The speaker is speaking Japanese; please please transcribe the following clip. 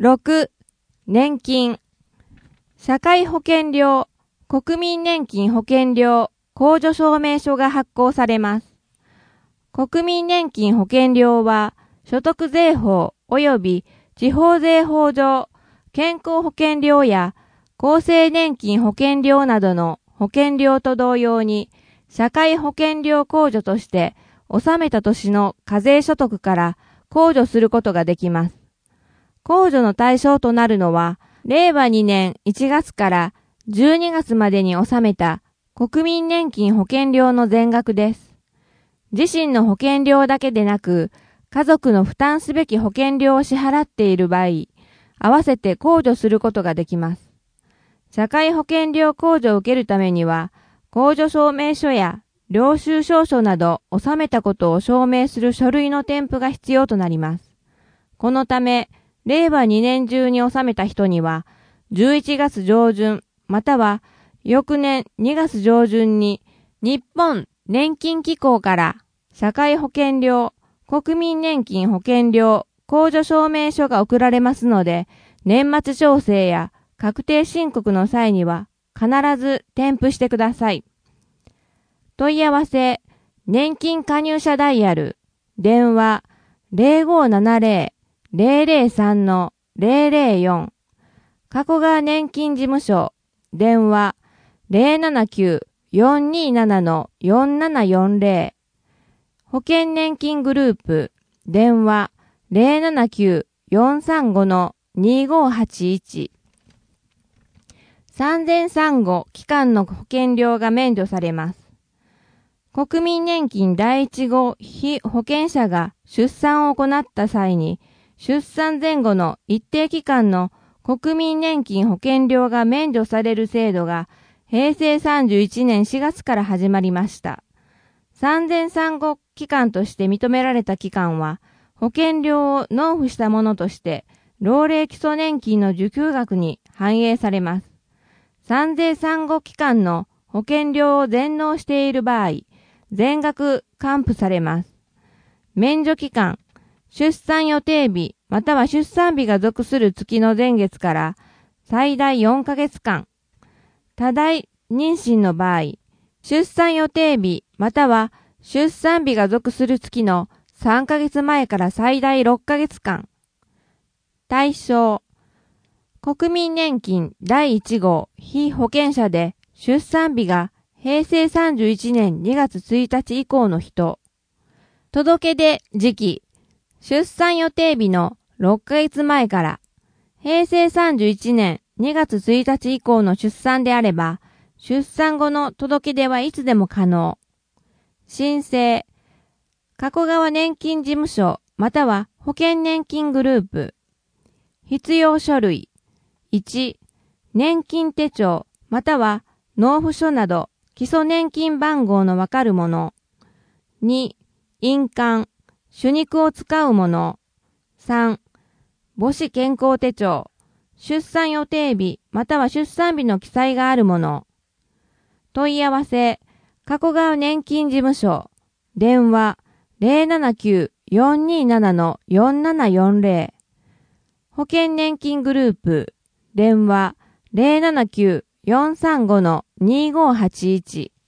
6、年金。社会保険料、国民年金保険料、控除証明書が発行されます。国民年金保険料は、所得税法及び地方税法上、健康保険料や厚生年金保険料などの保険料と同様に、社会保険料控除として、納めた年の課税所得から控除することができます。控除の対象となるのは、令和2年1月から12月までに納めた国民年金保険料の全額です。自身の保険料だけでなく、家族の負担すべき保険料を支払っている場合、合わせて控除することができます。社会保険料控除を受けるためには、控除証明書や領収証書など納めたことを証明する書類の添付が必要となります。このため、令和2年中に納めた人には、11月上旬または翌年2月上旬に日本年金機構から社会保険料、国民年金保険料、控除証明書が送られますので、年末調整や確定申告の際には必ず添付してください。問い合わせ、年金加入者ダイヤル、電話 0570-003-004、加古川年金事務所、電話 079-427-4740、保険年金グループ、電話 079-435-2581、産前産後期間の保険料が免除されます。国民年金第一号被保険者が出産を行った際に、出産前後の一定期間の国民年金保険料が免除される制度が平成31年4月から始まりました。産前産後期間として認められた期間は、保険料を納付したものとして、老齢基礎年金の受給額に反映されます。産前産後期間の保険料を全納している場合、全額還付されます。免除期間、出産予定日または出産日が属する月の前月から最大4ヶ月間。多大妊娠の場合、出産予定日または出産日が属する月の3ヶ月前から最大6ヶ月間。対象、国民年金第1号被保険者で出産日が平成31年2月1日以降の人。届出時期、出産予定日の6ヶ月前から平成31年2月1日以降の出産であれば、出産後の届出はいつでも可能。申請、加古川年金事務所または保険年金グループ。必要書類。1、年金手帳または納付書など基礎年金番号のわかるもの。2、印鑑、手肉を使うもの。3、母子健康手帳、出産予定日または出産日の記載があるもの。問い合わせ、加古川年金事務所、電話 079-427-4740、保険年金グループ、電話 079-435-2581